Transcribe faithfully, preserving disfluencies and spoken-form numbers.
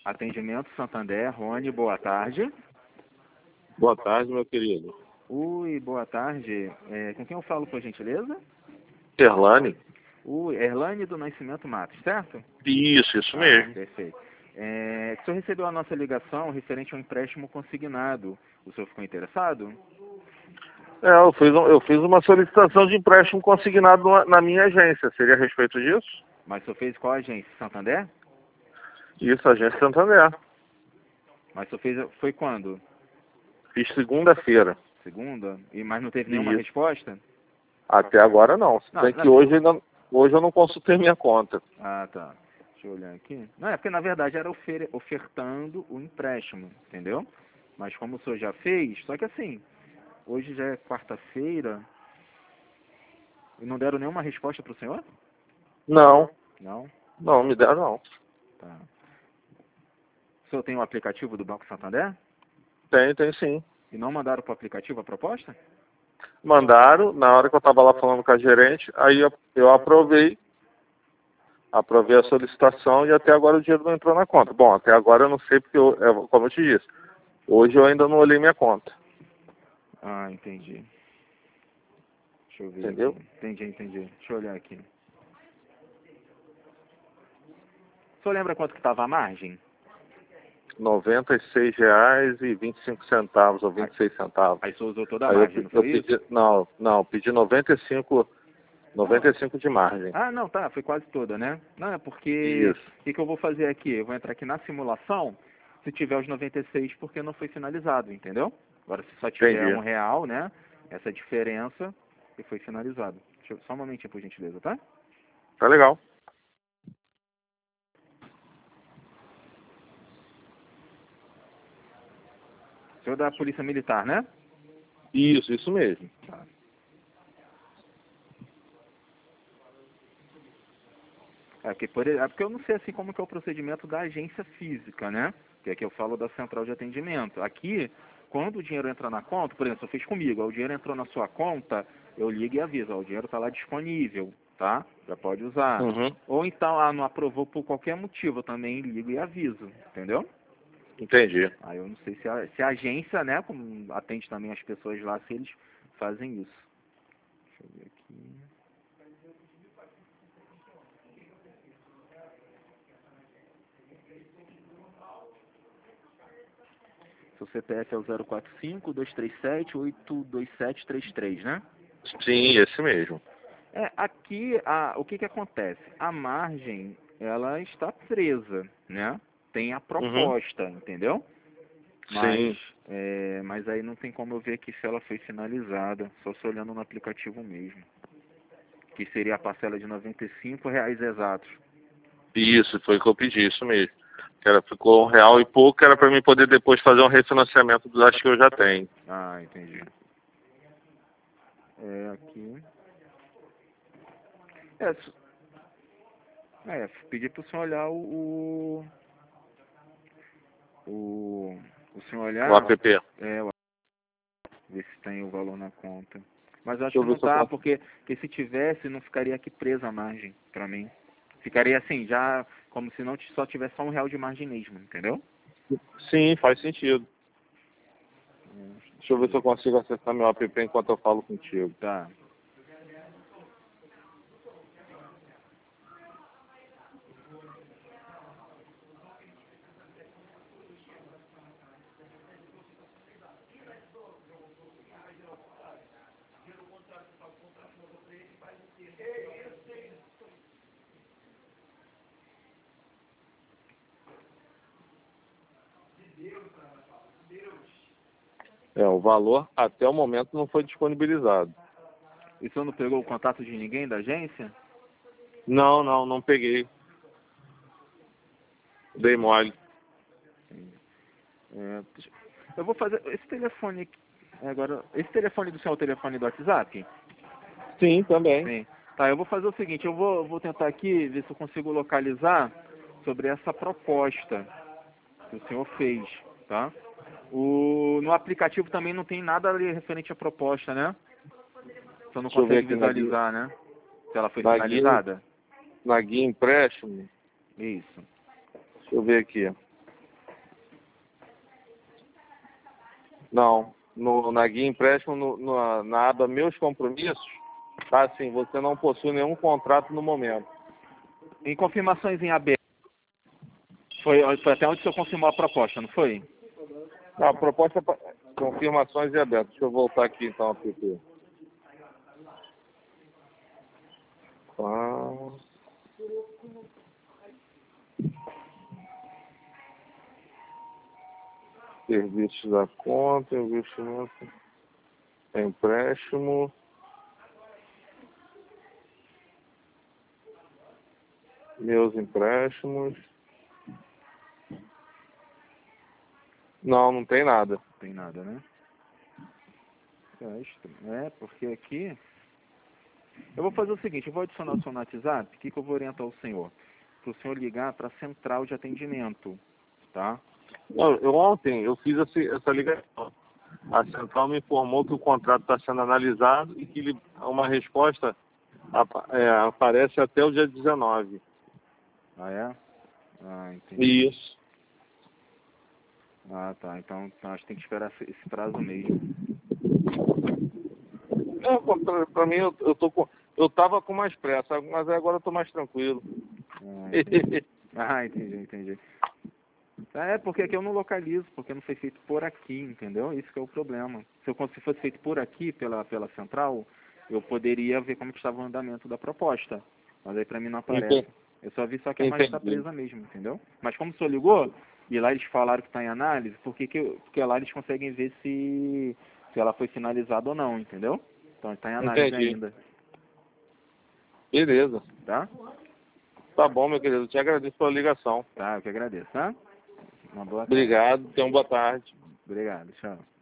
Atendimento Santander, Rony, boa tarde. Boa tarde, meu querido. Oi, boa tarde. É, com quem eu falo, por gentileza? Erlane? Oi, Erlane do Nascimento Matos, certo? Isso, isso Ah, mesmo. perfeito. É, o senhor recebeu a nossa ligação referente ao empréstimo consignado. O senhor ficou interessado? É, eu fiz, um- eu fiz uma solicitação de empréstimo consignado na, na minha agência. Seria a respeito disso? Mas o senhor fez qual agência? Santander? Isso, agência Santander. Mas o senhor fez, foi quando? Fiz segunda-feira. Segunda? E, mas não teve nenhuma Isso. resposta? Até agora não. Se Não, bem não. que hoje, ainda, hoje eu não consultei minha conta. Ah, tá. Deixa eu olhar aqui. Não, é porque na verdade era ofer ofertando o empréstimo, entendeu? Mas como o senhor já fez, só que assim, hoje já é quarta-feira e não deram nenhuma resposta para o senhor? Não, Não? não, me deram não. Tá. O senhor tem o aplicativo do Banco Santander? Tem, tem sim. E não mandaram para o aplicativo a proposta? Mandaram, na hora que eu estava lá falando com a gerente, aí eu, eu aprovei, aprovei a solicitação e até agora o dinheiro não entrou na conta. Bom, até agora eu não sei porque, eu, é, como eu te disse, hoje eu ainda não olhei minha conta, Ah, entendi. Deixa eu ver entendeu? aqui. Entendi, entendi. Deixa eu olhar aqui. O senhor lembra quanto que estava a margem? noventa e seis reais e vinte e cinco centavos, ou vinte e seis centavos. Aí o senhor usou toda a Aí eu, margem, pe- não eu foi isso? pedi, não, não, pedi noventa e cinco, noventa e cinco de margem. Ah, não, tá, foi quase toda, né? Não, é porque, Isso, o que, que eu vou fazer aqui? Eu vou entrar aqui na simulação, se tiver os noventa e seis, porque não foi finalizado, entendeu? Agora, se só tiver um entendi. real, né, essa diferença, que foi finalizado. Deixa eu, só um momentinho, por gentileza, tá? Tá legal. O senhor da Polícia Militar, né? Isso, isso mesmo. Tá. É, porque, por, é porque eu não sei assim como que é o procedimento da agência física, né? Que é que eu falo da central de atendimento. Aqui, quando o dinheiro entra na conta, por exemplo, você fez comigo, ó, o dinheiro entrou na sua conta, eu ligo e aviso, ó, o dinheiro está lá disponível, tá? Já pode usar. Uhum, Ou então, ah, não aprovou por qualquer motivo, eu também ligo e aviso, entendeu? entendi. Aí eu não sei se a, se a agência, né, como atende também as pessoas lá, se eles fazem isso. Deixa eu ver aqui. Seu C P F é o zero quatro cinco, dois três sete, oito dois sete três três, né? Sim, esse mesmo. É, aqui, a, o que que acontece? A margem, ela está presa, né? Tem a Uhum, proposta, entendeu? Mas, sim. é, mas aí não tem como eu ver aqui se ela foi finalizada, só se olhando no aplicativo mesmo. Que seria a parcela de noventa e cinco reais exatos. Isso, foi o que eu pedi, isso mesmo. Que era, ficou um real e pouco, era para mim poder depois fazer um refinanciamento das que eu já tenho. Ah, entendi. É, aqui... É, s- é pedi pro senhor olhar o... O, o, o senhor O olhar... app. Deixa É, ver se tem o valor na conta. Mas eu acho eu que ver não se eu tá, posso. porque, porque se tivesse, não ficaria aqui presa a margem pra mim. Ficaria assim, já como se não t- só tivesse só um real de margem mesmo, entendeu? Sim, faz sentido. Hum, Deixa eu ver se eu consigo acessar meu app enquanto eu falo contigo. Tá. É, o valor até o momento não foi disponibilizado. E o senhor não pegou o contato de ninguém da agência? Não, não, não peguei. Dei mole. É, deixa- eu vou fazer. Esse telefone aqui. é, Agora, esse telefone do senhor é o telefone do WhatsApp? Sim, também. Sim. Tá, eu vou fazer o seguinte, eu vou, vou tentar aqui ver se eu consigo localizar sobre essa proposta que o senhor fez, tá? O, no aplicativo também não tem nada ali referente à proposta, né? Você não Deixa eu ver consegue aqui na guia, visualizar, né? Se ela foi na guia, finalizada. na guia empréstimo. Isso. Deixa eu ver aqui. Não. No, na guia empréstimo, no, no, na aba Meus Compromissos, tá assim, você não possui nenhum contrato no momento. Em confirmações em aberto, foi, foi até onde o senhor confirmou a proposta, não foi? Não, a proposta é confirmações e abertas. Deixa eu voltar aqui então, app. Ah. Serviços da conta, investimento, empréstimo, meus empréstimos. Não, não tem nada. Não tem nada, né? É, estranho. É, porque aqui... Eu vou fazer o seguinte, eu vou adicionar o senhor no WhatsApp, o que, que eu vou orientar o senhor? Para o senhor ligar para a central de atendimento, tá? Não, eu, ontem eu fiz essa, essa ligação. A central me informou que o contrato está sendo analisado e que ele, uma resposta apa, é, aparece até o dia dezenove. Ah, é? Ah, entendi. Isso. Ah, tá. Então, então acho que tem que esperar esse esse prazo mesmo. Não, pra, pra mim, eu, eu, tô com, eu tava com mais pressa, mas agora eu tô mais tranquilo. Ah, entendi. Ah, entendi, entendi. É, porque aqui eu não localizo, porque não foi feito por aqui, entendeu? Isso que é o problema. Se, eu, se fosse feito por aqui, pela, pela central, eu poderia ver como que estava o andamento da proposta. Mas aí pra mim não aparece. Entendi. Eu só vi só que a imagem está presa mesmo, entendeu? Mas como o senhor ligou, e lá eles falaram que está em análise, por que que eu, porque lá eles conseguem ver se, se ela foi finalizada ou não, entendeu? Então está em análise Entendi. ainda. Beleza. Tá? Tá bom, meu querido. Eu te agradeço pela ligação. Tá, eu que agradeço, tá? Uma boa tarde. Obrigado. Tenha uma boa tarde. Obrigado, tchau.